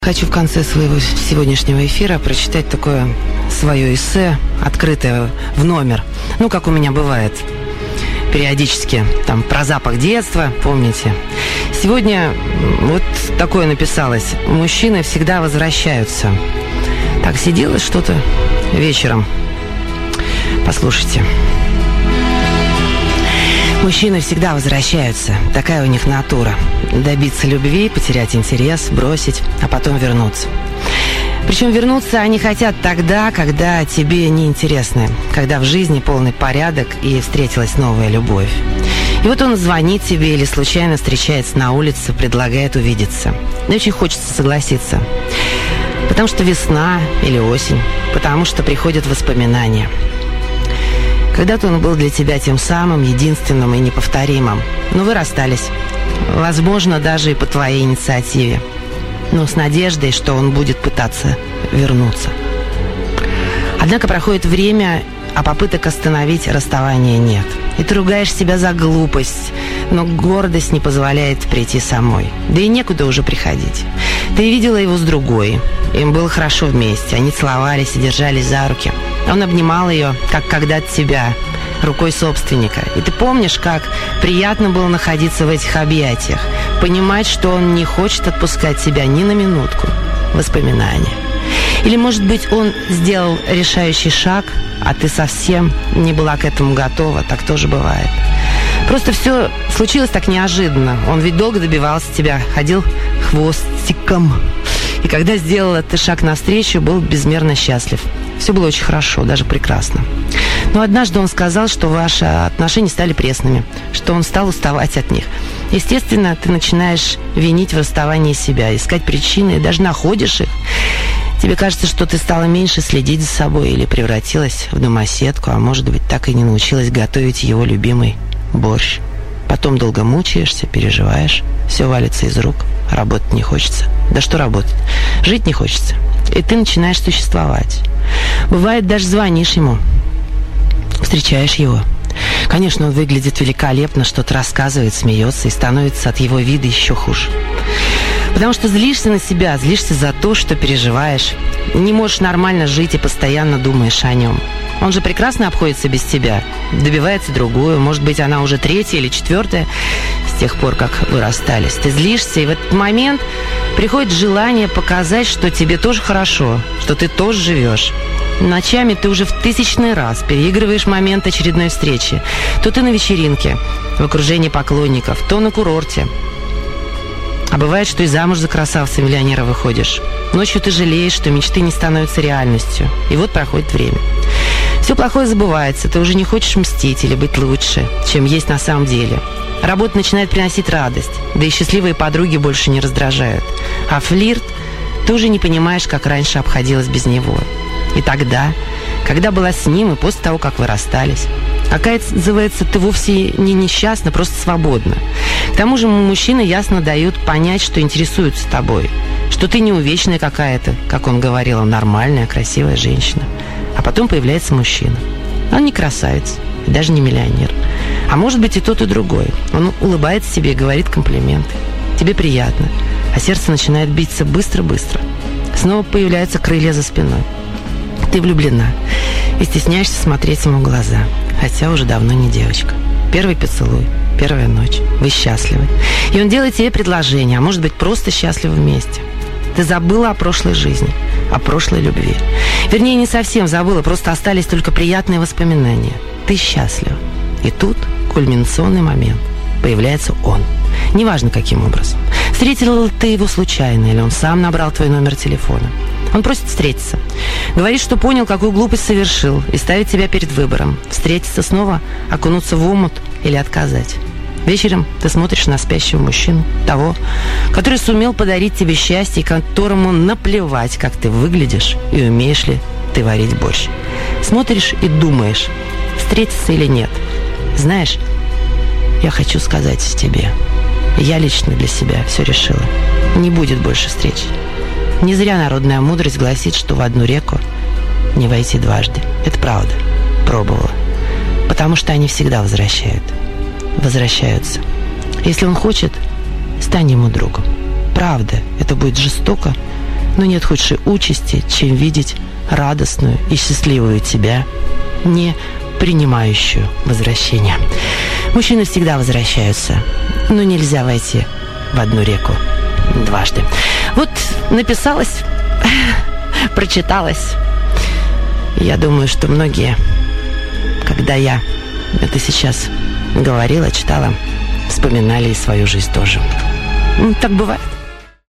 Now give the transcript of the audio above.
Хочу в конце своего сегодняшнего эфира прочитать такое свое эссе, открытое в номер. Ну, как у меня бывает периодически, там, про запах детства, помните? Сегодня вот такое написалось. Мужчины всегда возвращаются. Так, сидело что-то вечером. Послушайте. Мужчины всегда возвращаются. Такая у них натура. Добиться любви, потерять интерес, бросить, а потом вернуться. Причем вернуться они хотят тогда, когда тебе неинтересно, когда в жизни полный порядок и встретилась новая любовь. И вот он звонит тебе или случайно встречается на улице, предлагает увидеться. И очень хочется согласиться. Потому что весна или осень, потому что приходят воспоминания. Когда-то он был для тебя тем самым, единственным и неповторимым. Но вы расстались. Возможно, даже и по твоей инициативе. Но с надеждой, что он будет пытаться вернуться. Однако проходит время, а попыток остановить расставание нет. И ты ругаешь себя за глупость, но гордость не позволяет прийти самой. Да и некуда уже приходить. Ты видела его с другой. Им было хорошо вместе. Они целовались и держались за руки. Он обнимал ее, как когда-то тебя, рукой собственника. И ты помнишь, как приятно было находиться в этих объятиях, понимать, что он не хочет отпускать тебя ни на минутку. Воспоминания. Или, может быть, он сделал решающий шаг, а ты совсем не была к этому готова. Так тоже бывает. Просто все случилось так неожиданно. Он ведь долго добивался тебя, ходил хвостиком. И когда сделал этот шаг навстречу, был безмерно счастлив. Все было очень хорошо, даже прекрасно. Но однажды он сказал, что ваши отношения стали пресными, что он стал уставать от них. Естественно, ты начинаешь винить в расставании себя, искать причины, и даже находишь их. Тебе кажется, что ты стала меньше следить за собой или превратилась в домоседку, а может быть, так и не научилась готовить его любимый борщ. Потом долго мучаешься, переживаешь, все валится из рук, работать не хочется. Да что работать? Жить не хочется. И ты начинаешь существовать. Бывает, даже звонишь ему, встречаешь его. Конечно, он выглядит великолепно, что-то рассказывает, смеется, и становится от его вида еще хуже. Потому что злишься на себя, злишься за то, что переживаешь. Не можешь нормально жить и постоянно думаешь о нем. Он же прекрасно обходится без тебя, добивается другую, может быть, она уже третья или четвертая с тех пор, как вы расстались. Ты злишься, и в этот момент приходит желание показать, что тебе тоже хорошо, что ты тоже живешь. Ночами ты уже в 1000-й раз переигрываешь момент очередной встречи. То ты на вечеринке, в окружении поклонников, то на курорте. А бывает, что и замуж за красавца-миллионера выходишь. Ночью ты жалеешь, что мечты не становятся реальностью. И вот проходит время. Все плохое забывается, ты уже не хочешь мстить или быть лучше, чем есть на самом деле. Работа начинает приносить радость, да и счастливые подруги больше не раздражают. А флирт, ты уже не понимаешь, как раньше обходилась без него. И тогда, когда была с ним и после того, как вы расстались, оказывается, ты вовсе не несчастна, просто свободна. К тому же мужчины ясно дают понять, что интересуются тобой, что ты не увечная какая-то, как он говорил, а нормальная, красивая женщина. А потом появляется мужчина. Он не красавец, и даже не миллионер. А может быть и тот, и другой. Он улыбается тебе и говорит комплименты. Тебе приятно, а сердце начинает биться быстро-быстро. Снова появляются крылья за спиной. Ты влюблена и стесняешься смотреть ему в глаза, хотя уже давно не девочка. Первый поцелуй, первая ночь. Вы счастливы. И он делает тебе предложение, а может быть просто счастливы вместе. Ты забыла о прошлой жизни, о прошлой любви. Вернее, не совсем забыла, просто остались только приятные воспоминания. Ты счастлива. И тут кульминационный момент. Появляется он. Неважно, каким образом. Встретила ты его случайно, или он сам набрал твой номер телефона. Он просит встретиться. Говорит, что понял, какую глупость совершил, и ставит тебя перед выбором. Встретиться снова, окунуться в омут или отказать. Вечером ты смотришь на спящего мужчину, того, который сумел подарить тебе счастье, которому наплевать, как ты выглядишь и умеешь ли ты варить борщ. Смотришь и думаешь, встретиться или нет. Знаешь, я хочу сказать тебе, я лично для себя все решила. Не будет больше встреч. Не зря народная мудрость гласит, что в одну реку не войти дважды. Это правда. Пробовала. Потому что они всегда возвращаются. Если он хочет, стань ему другом. Правда, это будет жестоко, Но нет худшей участи, чем видеть радостную и счастливую тебя, не принимающую возвращение. Мужчины всегда возвращаются, но нельзя войти в одну реку дважды. Вот написалась, прочиталась. Я думаю, что многие, когда я это сейчас говорила, читала, вспоминали и свою жизнь тоже. Так бывает.